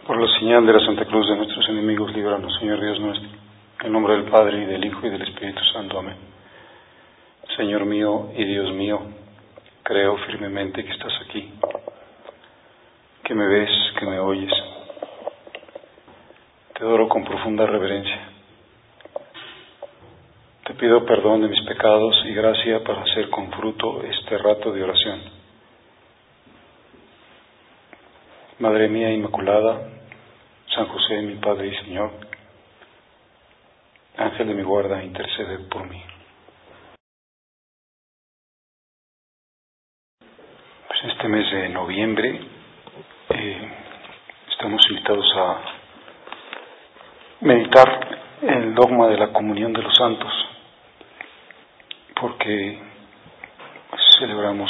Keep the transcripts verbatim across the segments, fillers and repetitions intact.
Por la señal de la Santa Cruz de nuestros enemigos, líbranos, Señor Dios nuestro. En el nombre del Padre, y del Hijo, y del Espíritu Santo. Amén. Señor mío y Dios mío, creo firmemente que estás aquí, que me ves, que me oyes. Te adoro con profunda reverencia. Te pido perdón de mis pecados y gracia para hacer con fruto este rato de oración. Madre mía Inmaculada, San José, mi Padre y Señor, Ángel de mi guarda, intercede por mí. Pues este mes de noviembre eh, estamos invitados a meditar el dogma de la comunión de los santos, porque pues, celebramos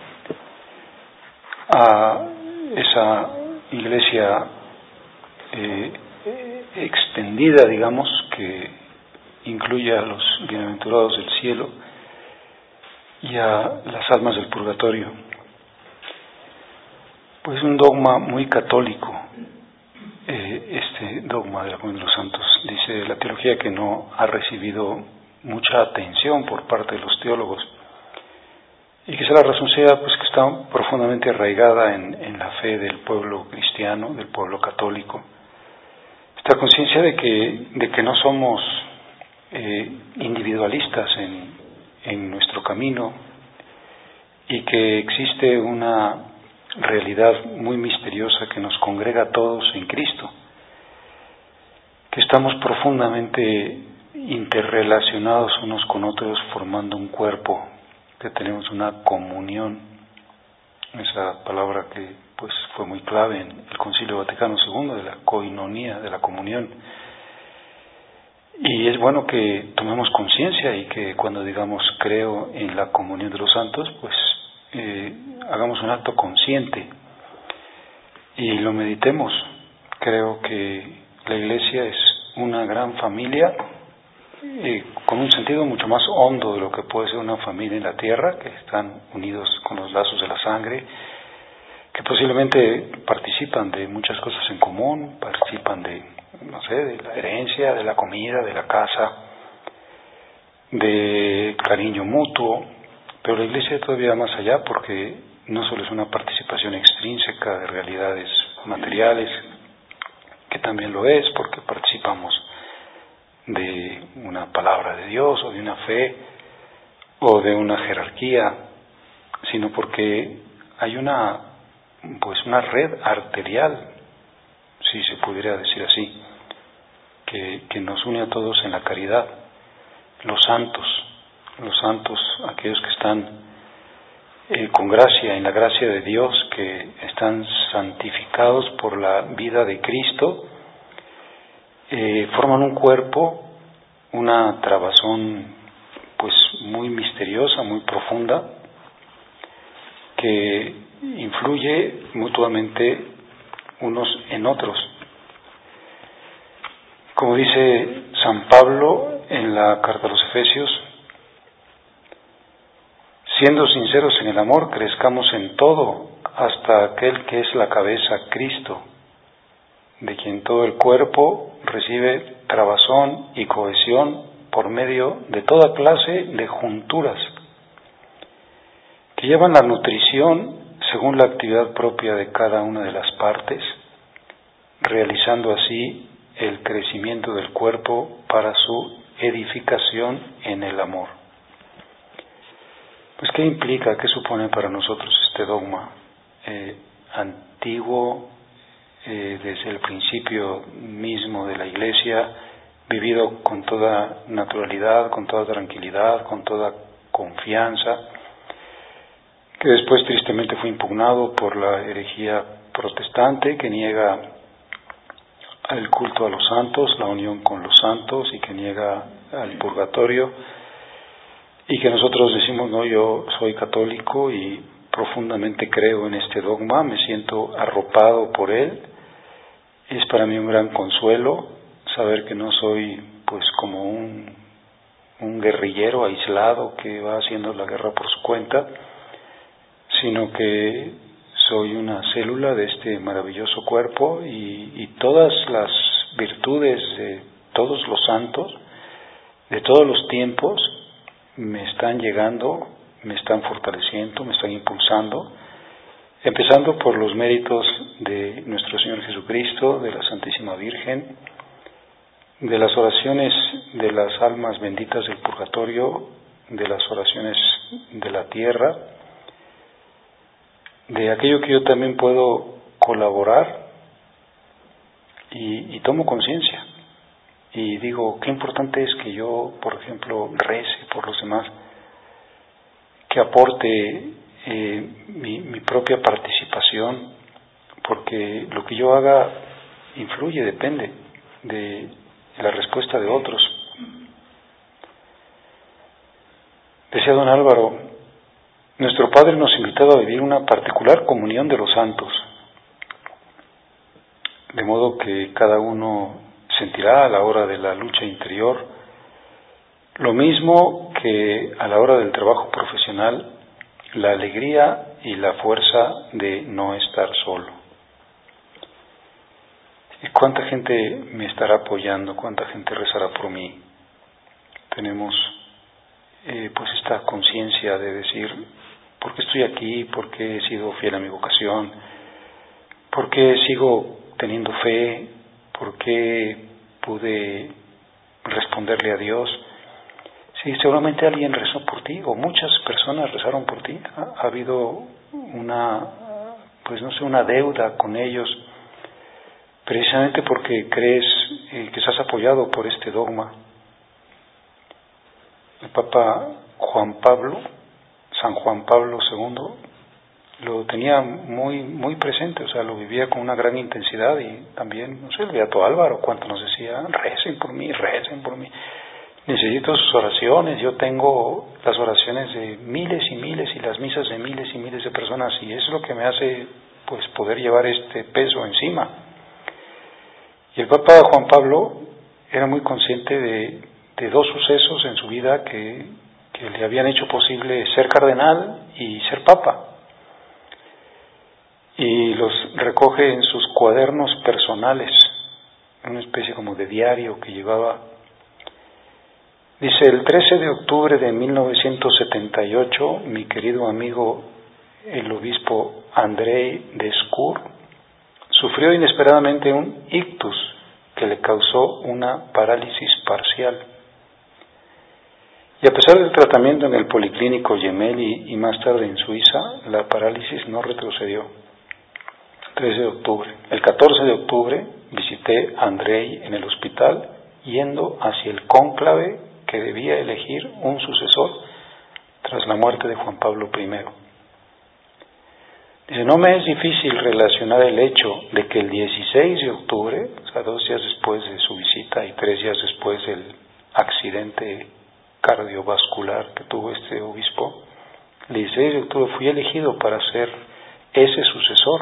a esa iglesia eh, extendida, digamos, que incluye a los bienaventurados del cielo y a las almas del purgatorio. Pues un dogma muy católico, eh, este dogma de la comunión de los santos. Dice la teología que no ha recibido mucha atención por parte de los teólogos, y quizá la razón sea pues que está profundamente arraigada en, en la fe del pueblo cristiano, del pueblo católico. Esta conciencia de que, de que no somos eh, individualistas en, en nuestro camino, y que existe una realidad muy misteriosa que nos congrega a todos en Cristo, que estamos profundamente interrelacionados unos con otros formando un cuerpo, que tenemos una comunión, esa palabra que pues fue muy clave en el Concilio Vaticano segundo, de la koinonía, de la comunión. Y es bueno que tomemos conciencia y que cuando digamos creo en la comunión de los santos, pues eh, hagamos un acto consciente y lo meditemos. Creo que la Iglesia es una gran familia, eh, con un sentido mucho más hondo de lo que puede ser una familia en la tierra, que están unidos con los lazos de la sangre, que posiblemente participan de muchas cosas en común, participan de, no sé, de la herencia, de la comida, de la casa, de cariño mutuo, pero la Iglesia todavía más allá, porque no solo es una participación extrínseca de realidades materiales, que también lo es, porque participamos de una palabra de Dios, o de una fe, o de una jerarquía, sino porque hay una, pues una red arterial, si se pudiera decir así, que, que nos une a todos en la caridad. Los santos, los santos, aquellos que están eh, con gracia, en la gracia de Dios, que están santificados por la vida de Cristo, eh, forman un cuerpo, una trabazón pues muy misteriosa, muy profunda, que influye mutuamente unos en otros. Como dice San Pablo en la carta a los Efesios, siendo sinceros en el amor, crezcamos en todo hasta aquel que es la cabeza, Cristo, de quien todo el cuerpo recibe trabazón y cohesión por medio de toda clase de junturas, que llevan la nutrición según la actividad propia de cada una de las partes, realizando así el crecimiento del cuerpo para su edificación en el amor. Pues, ¿qué implica, qué supone para nosotros este dogma eh, antiguo, eh, desde el principio mismo de la Iglesia, vivido con toda naturalidad, con toda tranquilidad, con toda confianza, que después tristemente fue impugnado por la herejía protestante, que niega el culto a los santos, la unión con los santos, y que niega al purgatorio, y que nosotros decimos, no, yo soy católico y profundamente creo en este dogma, me siento arropado por él. Es para mí un gran consuelo saber que no soy pues como un, un guerrillero aislado que va haciendo la guerra por su cuenta, sino que soy una célula de este maravilloso cuerpo y, y todas las virtudes de todos los santos, de todos los tiempos, me están llegando, me están fortaleciendo, me están impulsando, empezando por los méritos de nuestro Señor Jesucristo, de la Santísima Virgen, de las oraciones de las almas benditas del purgatorio, de las oraciones de la tierra, de aquello que yo también puedo colaborar y, y tomo conciencia y digo, qué importante es que yo, por ejemplo, rece por los demás, que aporte eh, mi, mi propia participación, porque lo que yo haga influye, depende de la respuesta de otros. Decía don Álvaro, nuestro Padre nos invitaba a vivir una particular comunión de los santos, de modo que cada uno sentirá a la hora de la lucha interior lo mismo que a la hora del trabajo profesional, la alegría y la fuerza de no estar solo. ¿Y cuánta gente me estará apoyando? ¿Cuánta gente rezará por mí? Tenemos eh, pues esta conciencia de decir, ¿por qué estoy aquí? ¿Por qué he sido fiel a mi vocación? ¿Por qué sigo teniendo fe? ¿Por qué pude responderle a Dios? Sí, seguramente alguien rezó por ti, o muchas personas rezaron por ti. Ha, ha habido una, pues no sé, una deuda con ellos, precisamente porque crees eh, que estás apoyado por este dogma. El Papa Juan Pablo, San Juan Pablo segundo, lo tenía muy muy presente, o sea, lo vivía con una gran intensidad y también, no sé, el Beato Álvaro, cuánto nos decía, recen por mí, recen por mí. Necesito sus oraciones, yo tengo las oraciones de miles y miles y las misas de miles y miles de personas y eso es lo que me hace pues poder llevar este peso encima. Y el Papa Juan Pablo era muy consciente de, de dos sucesos en su vida que, que le habían hecho posible ser cardenal y ser papa. Y los recoge en sus cuadernos personales, una especie como de diario que llevaba. Dice, el trece de octubre de mil novecientos setenta y ocho, mi querido amigo el obispo Andrei de Skur sufrió inesperadamente un ictus que le causó una parálisis parcial. Y a pesar del tratamiento en el policlínico Gemelli y más tarde en Suiza, la parálisis no retrocedió. trece de octubre. El catorce de octubre visité a Andrei en el hospital yendo hacia el cónclave que debía elegir un sucesor tras la muerte de Juan Pablo primero. Dice, no me es difícil relacionar el hecho de que el dieciséis de octubre, o sea, dos días después de su visita y tres días después del accidente cardiovascular que tuvo este obispo, el dieciséis de octubre fui elegido para ser ese sucesor.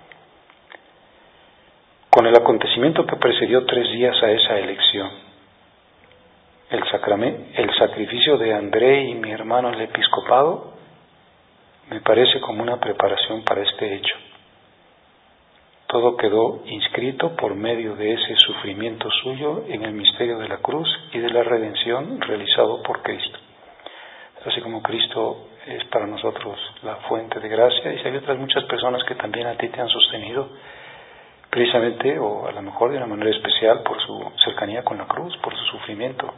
Con el acontecimiento que precedió tres días a esa elección, el, sacramento, el sacrificio de Andrei y mi hermano el episcopado, me parece como una preparación para este hecho. Todo quedó inscrito por medio de ese sufrimiento suyo en el misterio de la cruz y de la redención realizado por Cristo. Así como Cristo es para nosotros la fuente de gracia, y hay otras muchas personas que también a ti te han sostenido, precisamente, o a lo mejor de una manera especial, por su cercanía con la cruz, por su sufrimiento.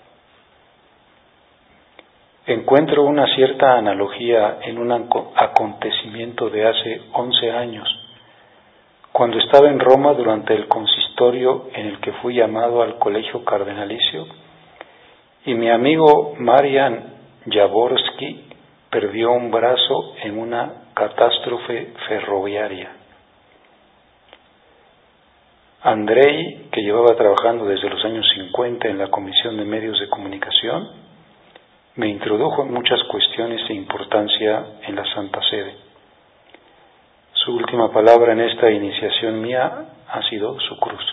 Encuentro una cierta analogía en un acontecimiento de hace once años, cuando estaba en Roma durante el consistorio en el que fui llamado al colegio cardenalicio, y mi amigo Marian Jaworski perdió un brazo en una catástrofe ferroviaria. Andrei, que llevaba trabajando desde los años cincuenta en la Comisión de Medios de Comunicación, me introdujo en muchas cuestiones de importancia en la Santa Sede. Su última palabra en esta iniciación mía ha sido su cruz.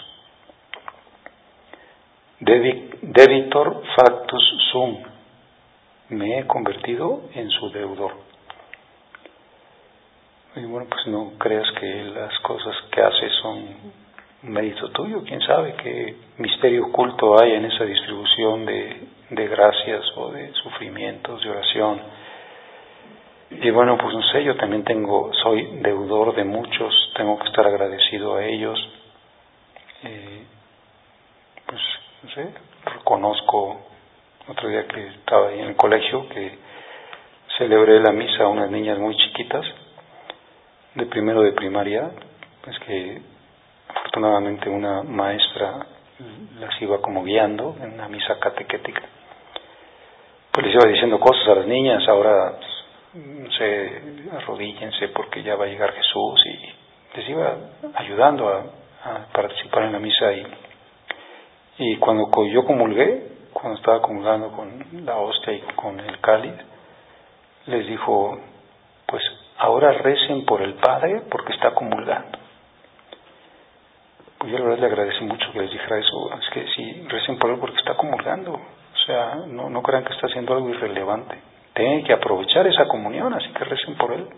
Debitor factus sum, me he convertido en su deudor. Y bueno, pues no creas que las cosas que haces son un mérito tuyo. Quién sabe qué misterio oculto hay en esa distribución de, de gracias o de sufrimientos, de oración. Y bueno, pues no sé, yo también tengo, soy deudor de muchos, tengo que estar agradecido a ellos. Eh, pues no sé, reconozco, otro día que estaba ahí en el colegio, que celebré la misa a unas niñas muy chiquitas, de primero de primaria, pues que afortunadamente una maestra las iba como guiando en una misa catequética. Pues les iba diciendo cosas a las niñas, ahora, no sé, arrodíllense porque ya va a llegar Jesús, y les iba ayudando a, a participar en la misa. Y, y cuando yo comulgué, cuando estaba comulgando con la hostia y con el cáliz, les dijo, pues ahora recen por el Padre porque está comulgando. Pues yo la verdad le agradecí mucho que les dijera eso. Es que sí, recen por él porque está comulgando. O sea, no, no crean que está haciendo algo irrelevante. Tienen que aprovechar esa comunión, así que recen por él.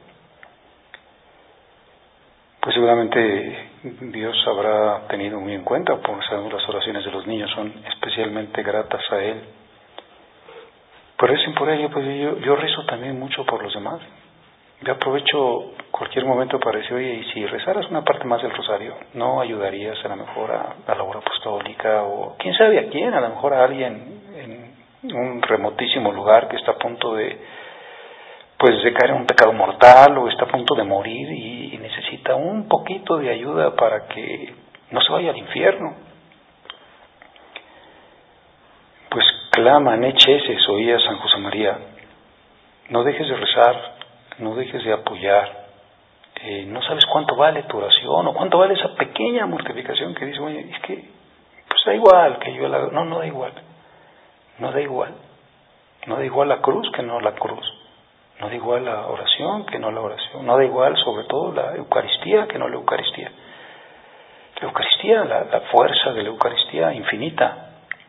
Pues seguramente Dios habrá tenido muy en cuenta, porque sabemos las oraciones de los niños son especialmente gratas a Él. Pues recen por ello, pues yo, yo rezo también mucho por los demás. Yo aprovecho cualquier momento para decir, oye, y si rezaras una parte más del rosario, ¿no ayudarías a lo mejor a, a la obra apostólica? O quién sabe a quién, a lo mejor a alguien en un remotísimo lugar que está a punto de, pues, de caer en un pecado mortal, o está a punto de morir y, y necesita un poquito de ayuda para que no se vaya al infierno. Pues clama, necheses, oía San José María, no dejes de rezar, no dejes de apoyar. Eh, no sabes cuánto vale tu oración o cuánto vale esa pequeña mortificación que dice, oye, es que pues da igual que yo la haga. No, no da igual, no da igual, no da igual la cruz que no la cruz, no da igual la oración que no la oración, no da igual sobre todo la Eucaristía que no la Eucaristía. La Eucaristía, la, la fuerza de la Eucaristía infinita.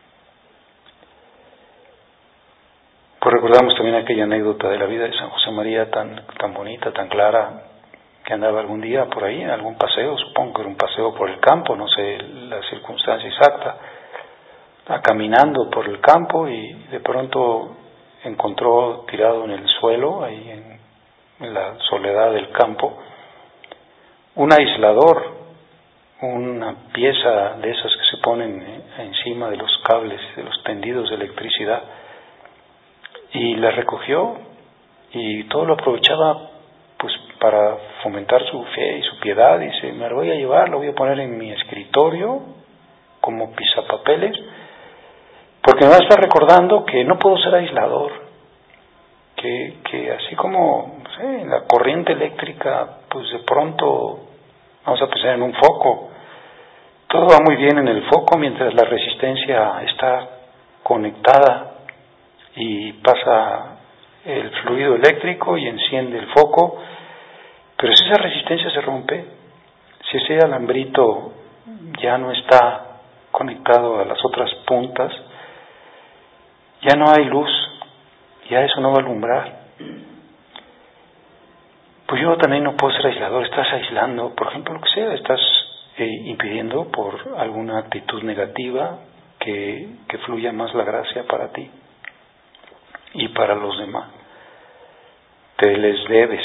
Pues recordamos también aquella anécdota de la vida de San José María tan, tan bonita, tan clara, que andaba algún día por ahí en algún paseo, supongo que era un paseo por el campo, no sé la circunstancia exacta, caminando por el campo y de pronto encontró tirado en el suelo, ahí en, en la soledad del campo, un aislador, una pieza de esas que se ponen encima de los cables, de los tendidos de electricidad, y la recogió y todo lo aprovechaba pues para fomentar su fe y su piedad. Dice, me lo voy a llevar, lo voy a poner en mi escritorio como pisapapeles, porque me va a estar recordando que no puedo ser aislador, que, que así como no sé, en la corriente eléctrica, pues de pronto vamos a pensar en un foco, todo va muy bien en el foco mientras la resistencia está conectada y pasa el fluido eléctrico y enciende el foco, pero si esa resistencia se rompe, si ese alambrito ya no está conectado a las otras puntas, ya no hay luz, ya eso no va a alumbrar. Pues yo también no puedo ser aislador, estás aislando, por ejemplo, lo que sea, estás eh, impidiendo por alguna actitud negativa que, que fluya más la gracia para ti y para los demás. Te les debes.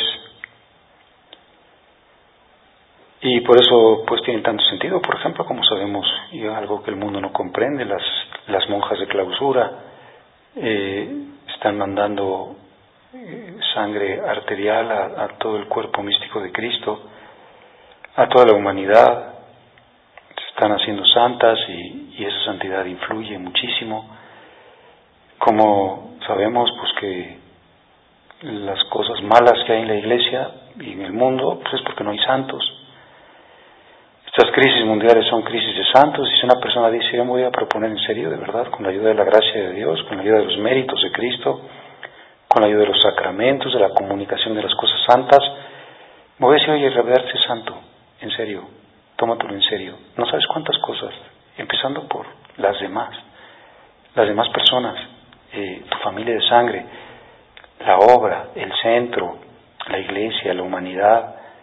Y por eso pues tiene tanto sentido, por ejemplo, como sabemos, y algo que el mundo no comprende, las, las monjas de clausura eh, están mandando eh, sangre arterial a, a todo el cuerpo místico de Cristo, a toda la humanidad, se están haciendo santas y, y esa santidad influye muchísimo. Como sabemos pues que las cosas malas que hay en la iglesia y en el mundo, pues es porque no hay santos. Estas crisis mundiales son crisis de santos, y si una persona dice, yo me voy a proponer en serio, de verdad, con la ayuda de la gracia de Dios, con la ayuda de los méritos de Cristo, con la ayuda de los sacramentos, de la comunicación de las cosas santas, me voy a decir, oye, revelarse santo, en serio, tómatelo en serio. No sabes cuántas cosas, empezando por las demás, las demás personas, eh, tu familia de sangre, la obra, el centro, la iglesia, la humanidad,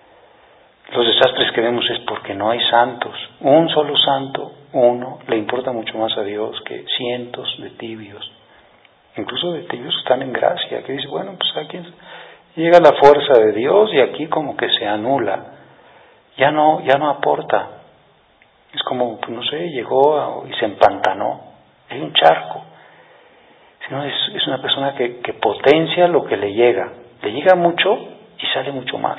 Los desastres que vemos es porque no hay santos. Un solo santo, uno, le importa mucho más a Dios que cientos de tibios. Incluso de tibios que están en gracia, que dice, bueno, pues aquí llega la fuerza de Dios y aquí como que se anula. Ya no, ya no aporta. Es como, pues no sé, llegó y se empantanó. Hay un charco. Sino es, es una persona que, que potencia lo que le llega. Le llega mucho y sale mucho más.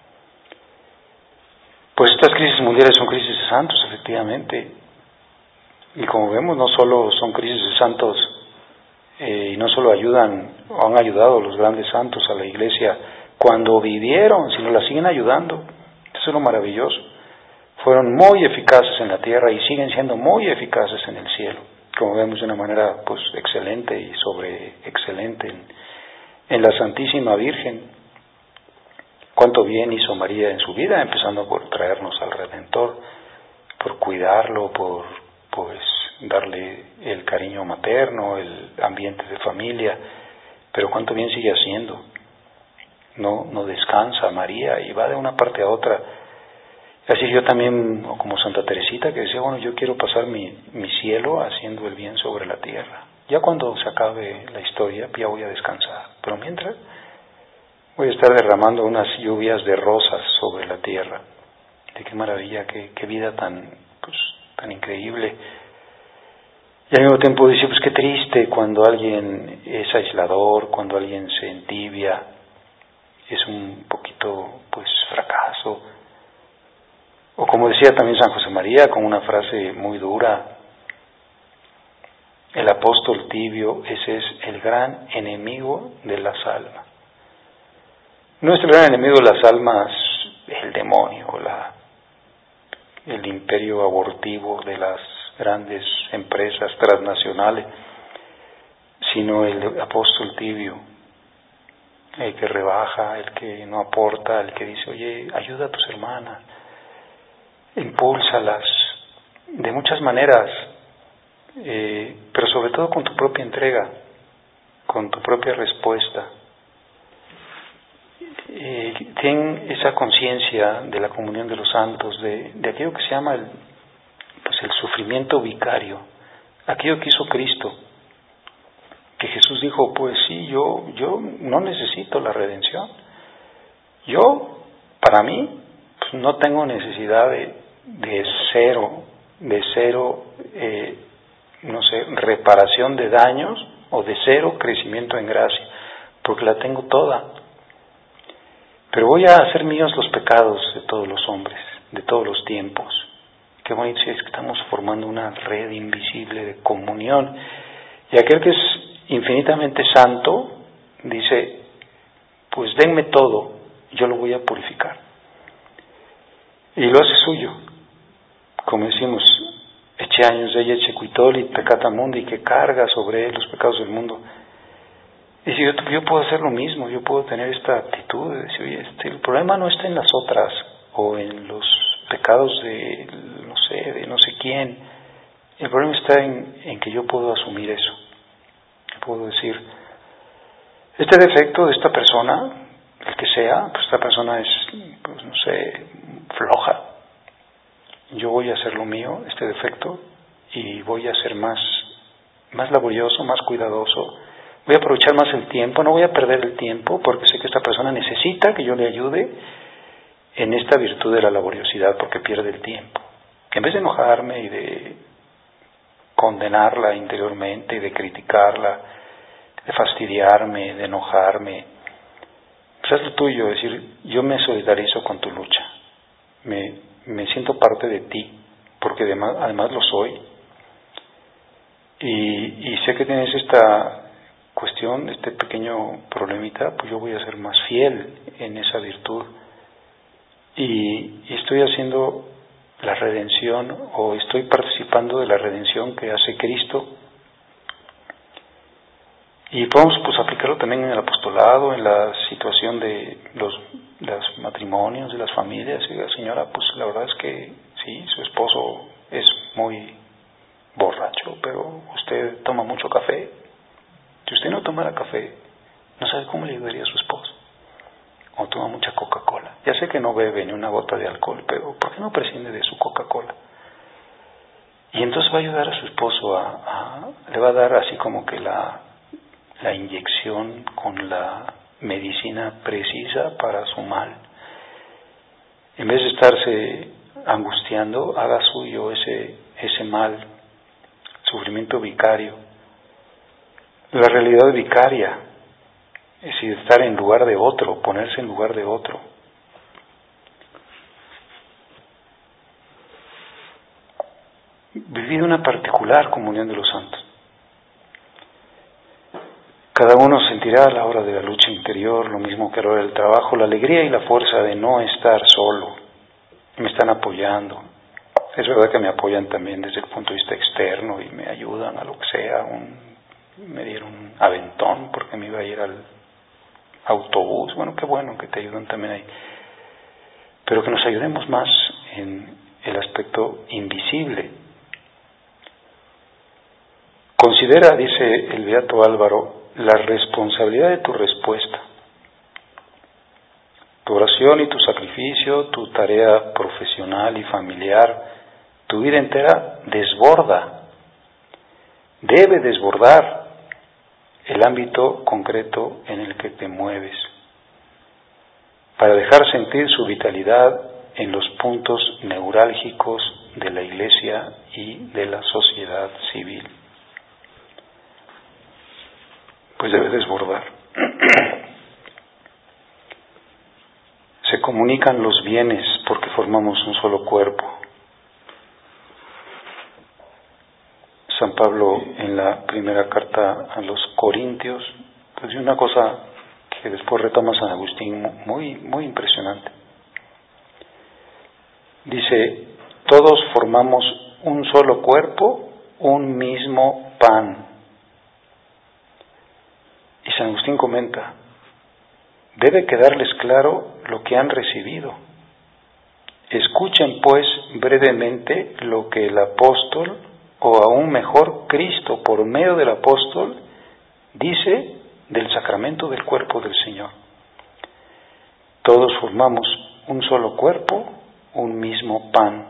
Pues estas crisis mundiales son crisis de santos, efectivamente. Y como vemos, no solo son crisis de santos, eh, y no solo ayudan o han ayudado los grandes santos a la iglesia cuando vivieron, sino la siguen ayudando. Eso es lo maravilloso. Fueron muy eficaces en la tierra y siguen siendo muy eficaces en el cielo, como vemos de una manera pues excelente y sobre excelente en, en la Santísima Virgen. Cuánto bien hizo María en su vida, empezando por traernos al Redentor, por cuidarlo, por pues darle el cariño materno, el ambiente de familia, pero cuánto bien sigue haciendo. No, no descansa María y va de una parte a otra. Así yo también, como Santa Teresita, que decía, bueno, yo quiero pasar mi, mi cielo haciendo el bien sobre la tierra. Ya cuando se acabe la historia, ya voy a descansar. Pero mientras, voy a estar derramando unas lluvias de rosas sobre la tierra. De qué maravilla, qué, qué vida tan, pues, tan increíble. Y al mismo tiempo dice, pues qué triste cuando alguien es aislador, cuando alguien se entibia, es un poquito, pues, fracaso. O como decía también San José María, con una frase muy dura, el apóstol tibio, ese es el gran enemigo de las almas. No es el gran enemigo de las almas el demonio, la, el imperio abortivo de las grandes empresas transnacionales, sino el apóstol tibio, el que rebaja, el que no aporta, el que dice, oye, ayuda a tus hermanas, impúlsalas de muchas maneras, eh, pero sobre todo con tu propia entrega, con tu propia respuesta. Eh, ten esa conciencia de la comunión de los santos, de, de aquello que se llama el, pues el sufrimiento vicario, aquello que hizo Cristo, que Jesús dijo, pues sí, yo, yo no necesito la redención, yo, para mí, pues no tengo necesidad de, de cero, de cero, eh, no sé, reparación de daños o de cero crecimiento en gracia, porque la tengo toda. Pero voy a hacer míos los pecados de todos los hombres, de todos los tiempos. Qué bonito es que estamos formando una red invisible de comunión. Y aquel que es infinitamente santo dice, pues denme todo, yo lo voy a purificar. Y lo hace suyo. Como decimos, eche años de ella, eche cuitoli, pecata mundi, que carga sobre él los pecados del mundo. Y si yo, yo puedo hacer lo mismo, yo puedo tener esta actitud de decir, oye, este, el problema no está en las otras, o en los pecados de, no sé, de no sé quién. El problema está en, en que yo puedo asumir eso. Puedo decir, este defecto de esta persona, el que sea, pues esta persona es, pues no sé, floja. Yo voy a hacer lo mío, este defecto, y voy a ser más, más laborioso, más cuidadoso. Voy a aprovechar más el tiempo, no voy a perder el tiempo, porque sé que esta persona necesita que yo le ayude en esta virtud de la laboriosidad, porque pierde el tiempo. En vez de enojarme y de condenarla interiormente y de criticarla, de fastidiarme, de enojarme, pues haz lo tuyo, es decir, yo me solidarizo con tu lucha, me, me siento parte de ti, porque además, además lo soy, y, y sé que tienes esta cuestión, este pequeño problemita, pues yo voy a ser más fiel en esa virtud, y, y estoy haciendo la redención, o estoy participando de la redención que hace Cristo. Y podemos pues aplicarlo también en el apostolado, en la situación de los, los matrimonios, de las familias. Y la señora, pues la verdad es que sí, su esposo es muy borracho, pero usted toma mucho café. Si usted no tomara café, no sabe cómo le ayudaría a su esposo. o toma mucha Coca-Cola. Ya sé que no bebe ni una gota de alcohol, pero ¿por qué no prescinde de su Coca-Cola? Y entonces va a ayudar a su esposo a, a le va a dar así como que la, la inyección con la medicina precisa para su mal. En vez de estarse angustiando, haga suyo ese, ese mal, sufrimiento vicario. La realidad vicaria, es decir, estar en lugar de otro, ponerse en lugar de otro. Vivir una particular comunión de los santos. Cada uno sentirá a la hora de la lucha interior, lo mismo que a la hora del trabajo, la alegría y la fuerza de no estar solo. Me están apoyando. Es verdad que me apoyan también desde el punto de vista externo y me ayudan a lo que sea. Un, me dieron un aventón porque me iba a ir al autobús. Bueno, qué bueno que te ayudan también ahí. Pero que nos ayudemos más en el aspecto invisible. Considera, dice el beato Álvaro, la responsabilidad de tu respuesta. Tu oración y tu sacrificio, tu tarea profesional y familiar, tu vida entera desborda, debe desbordar el ámbito concreto en el que te mueves, para dejar sentir su vitalidad en los puntos neurálgicos de la Iglesia y de la sociedad civil. Pues debe desbordar. Se comunican los bienes porque formamos un solo cuerpo. San Pablo en la primera carta a los Corintios, pues una cosa que después retoma San Agustín muy, muy impresionante. Dice, todos formamos un solo cuerpo, un mismo pan. Y San Agustín comenta, debe quedarles claro lo que han recibido. Escuchen pues brevemente lo que el apóstol, o aún mejor Cristo por medio del apóstol, dice del sacramento del cuerpo del Señor. Todos formamos un solo cuerpo, un mismo pan.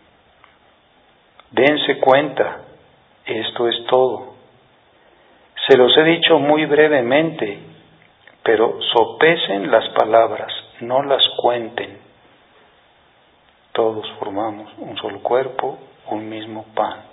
Dense cuenta, esto es todo. Se los he dicho muy brevemente, pero sopesen las palabras, no las cuenten. Todos formamos un solo cuerpo, un mismo pan.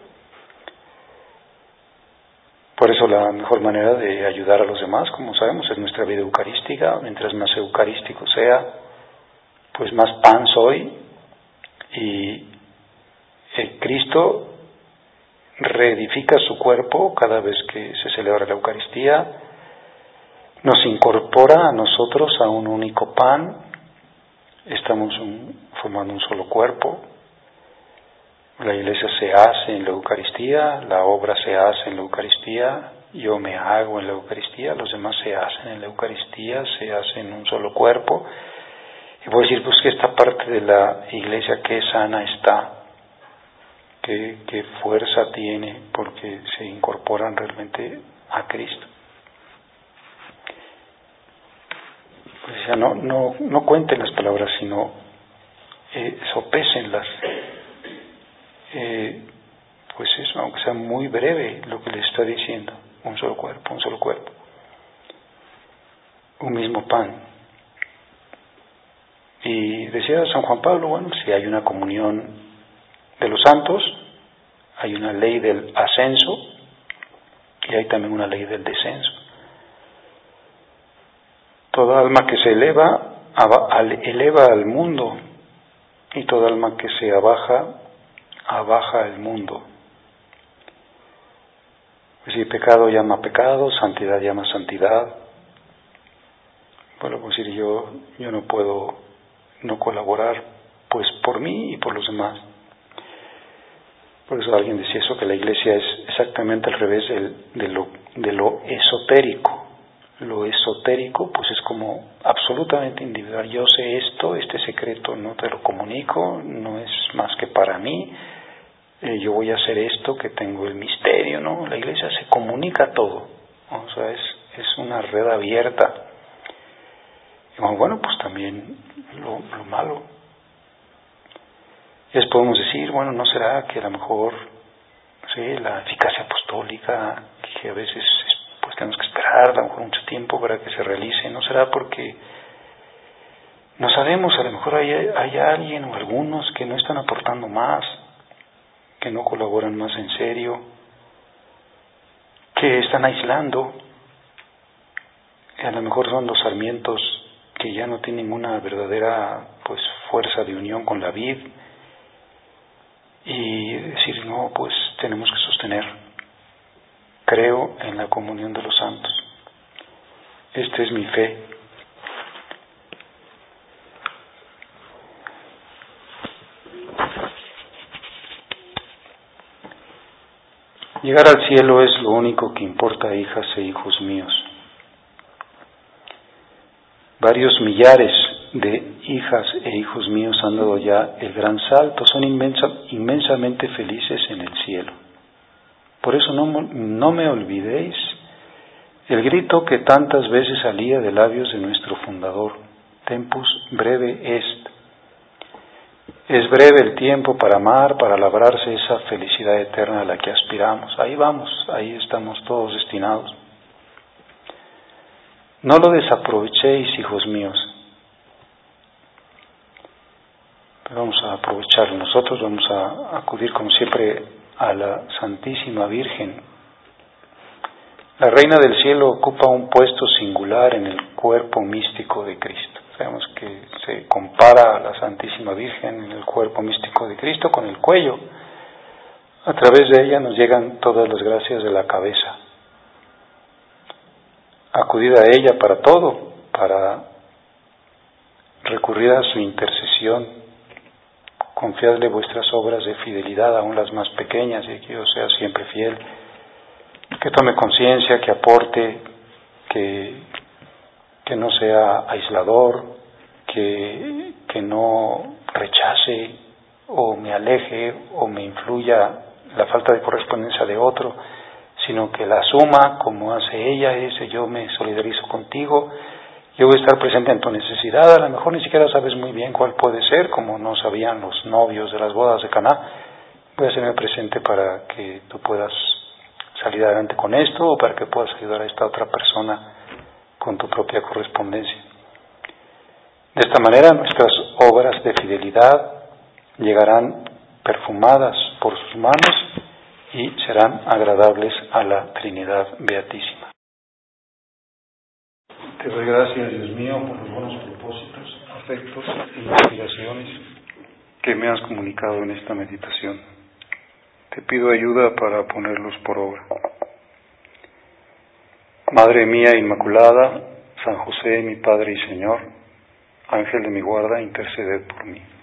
Por eso la mejor manera de ayudar a los demás, como sabemos, es nuestra vida eucarística. Mientras más eucarístico sea, pues más pan soy. Y el Cristo reedifica su cuerpo cada vez que se celebra la Eucaristía, nos incorpora a nosotros a un único pan, estamos un, formando un solo cuerpo. La Iglesia se hace en la Eucaristía, la obra se hace en la Eucaristía, yo me hago en la Eucaristía, los demás se hacen en la Eucaristía, se hacen en un solo cuerpo. Y voy a decir, pues que esta parte de la Iglesia qué sana está, qué, qué fuerza tiene, porque se incorporan realmente a Cristo. Pues ya no, no, no cuenten las palabras, sino eh, sopésenlas. Eh, pues eso, aunque sea muy breve lo que les está diciendo, un solo cuerpo, un solo cuerpo, un mismo pan. Y decía San Juan Pablo, bueno, si hay una comunión de los santos, hay una ley del ascenso y hay también una ley del descenso. Toda alma que se eleva, eleva al mundo, y toda alma que se abaja, abaja el mundo. Pues si pecado llama pecado, santidad llama santidad. Bueno, pues decir, yo, yo no puedo no colaborar, pues por mí y por los demás. Por eso alguien decía eso, que la Iglesia es exactamente al revés de, de, lo, de lo esotérico. Lo esotérico, pues es como absolutamente individual. Yo sé esto, este secreto no te lo comunico, no es más que para mí. Eh, yo voy a hacer esto, que tengo el misterio, ¿no? La Iglesia se comunica todo. O sea, es, es una red abierta. Y bueno, pues también lo, lo malo. Les podemos decir, bueno, ¿no será que a lo mejor, sí, la eficacia apostólica, que a veces pues tenemos que esperar a lo mejor mucho tiempo para que se realice, ¿no será porque no sabemos, a lo mejor hay, hay alguien o algunos que no están aportando más, que no colaboran más en serio, que están aislando, que a lo mejor son los sarmientos que ya no tienen una verdadera pues fuerza de unión con la vid, y decir, no, pues tenemos que sostener, creo en la comunión de los santos, esta es mi fe. Llegar al cielo es lo único que importa, hijas e hijos míos. Varios millares de hijas e hijos míos han dado ya el gran salto, son inmensa, inmensamente felices en el cielo. Por eso no, no me olvidéis el grito que tantas veces salía de labios de nuestro fundador, tempus breve est. Es breve el tiempo para amar, para labrarse esa felicidad eterna a la que aspiramos. Ahí vamos, ahí estamos todos destinados. No lo desaprovechéis, hijos míos. Vamos a aprovechar nosotros, vamos a acudir como siempre a la Santísima Virgen. La Reina del Cielo ocupa un puesto singular en el cuerpo místico de Cristo. Sabemos que se compara a la Santísima Virgen en el cuerpo místico de Cristo con el cuello. A través de ella nos llegan todas las gracias de la cabeza. Acudid a ella para todo, para recurrir a su intercesión. Confiadle vuestras obras de fidelidad, aun las más pequeñas, y que yo sea siempre fiel. Que tome conciencia, que aporte, que, que no sea aislador, que, que no rechace o me aleje o me influya la falta de correspondencia de otro, sino que la asuma como hace ella, ese yo me solidarizo contigo, yo voy a estar presente en tu necesidad, a lo mejor ni siquiera sabes muy bien cuál puede ser, como no sabían los novios de las bodas de Caná, voy a hacerme presente para que tú puedas salir adelante con esto o para que puedas ayudar a esta otra persona con tu propia correspondencia. De esta manera nuestras obras de fidelidad llegarán perfumadas por sus manos y serán agradables a la Trinidad Beatísima. Te doy gracias, Dios mío, por los buenos propósitos, afectos e inspiraciones que me has comunicado en esta meditación. Te pido ayuda para ponerlos por obra. Madre mía Inmaculada, San José, mi Padre y Señor, Ángel de mi guarda, interceded por mí.